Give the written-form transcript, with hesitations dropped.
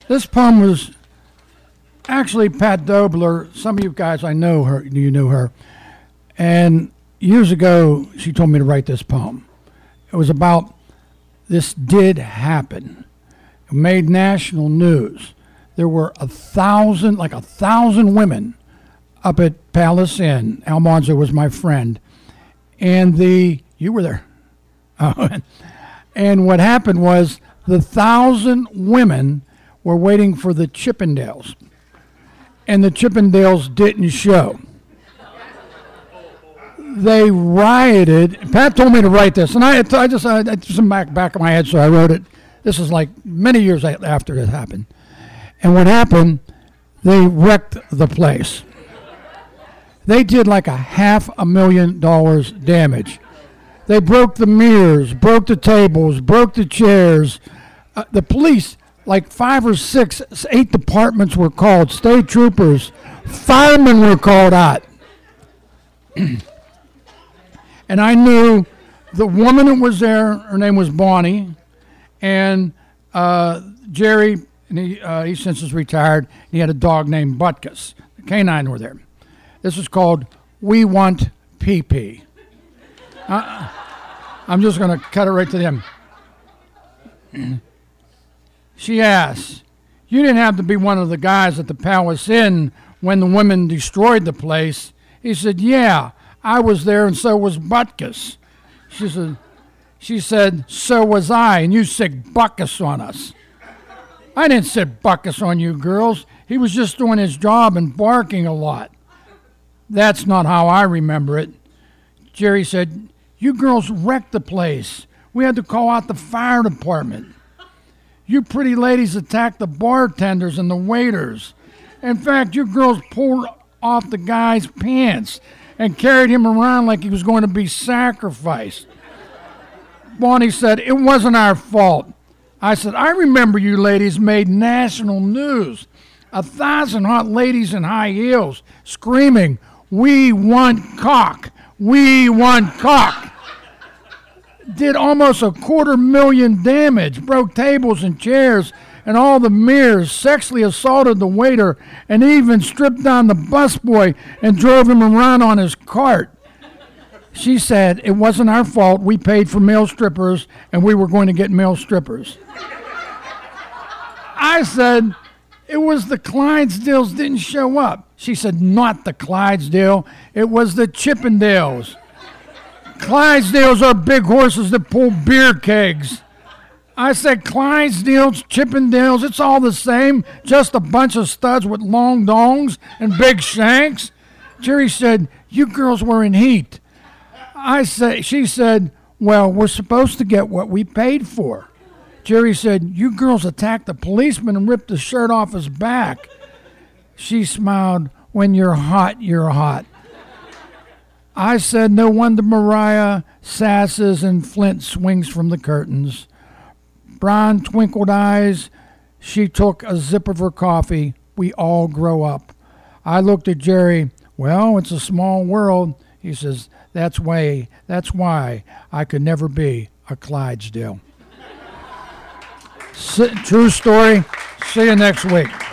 This poem was actually Pat Dobler. Some of you guys, I know her, you knew her. And years ago, she told me to write this poem. It was about this did happen. It made national news. There were 1,000 women up at Palace Inn. Almanza was my friend. And you were there. And what happened was the 1,000 women were waiting for the Chippendales. And the Chippendales didn't show. They rioted. Pat told me to write this, and I just in the back of my head, so I wrote it. This is like many years after it happened. And what happened, they wrecked the place. They did like $500,000 damage. They broke the mirrors, broke the tables, broke the chairs. The police, like 5 or 6, 8 departments were called, state troopers, firemen were called out. And I knew the woman that was there, her name was Bonnie, and Jerry, and he since is retired, he had a dog named Butkus. The canine were there. This was called We Want Pee-Pee. I'm just going to cut it right to them. She asked, you didn't have to be one of the guys at the Palace Inn when the women destroyed the place. He said, yeah, I was there and so was Butkus. She said, so was I, and you sick Butkus on us. I didn't sit Butkus on you girls. He was just doing his job and barking a lot. That's not how I remember it. Jerry said, you girls wrecked the place. We had to call out the fire department. You pretty ladies attacked the bartenders and the waiters. In fact, you girls pulled off the guy's pants and carried him around like he was going to be sacrificed. Bonnie said, it wasn't our fault. I said, I remember you ladies made national news. 1,000 hot ladies in high heels screaming, we want cock, we want cock. Did almost 250,000 damage, broke tables and chairs and all the mirrors, sexually assaulted the waiter, and even stripped down the busboy and drove him around on his cart. She said, it wasn't our fault. We paid for male strippers, and we were going to get male strippers. I said, it was the Clydesdales didn't show up. She said, not the Clydesdale. It was the Chippendales. Clydesdales are big horses that pull beer kegs. I said, Clydesdales, Chippendales, it's all the same, just a bunch of studs with long dongs and big shanks. Jerry said, you girls were in heat. She said, well, we're supposed to get what we paid for. Jerry said, you girls attacked the policeman and ripped the shirt off his back. She smiled, when you're hot, you're hot. I said, no wonder Mariah sasses and Flint swings from the curtains. Brian twinkled eyes. She took a sip of her coffee. We all grow up. I looked at Jerry. Well, it's a small world. He says, that's why I could never be a Clydesdale. True story. See you next week.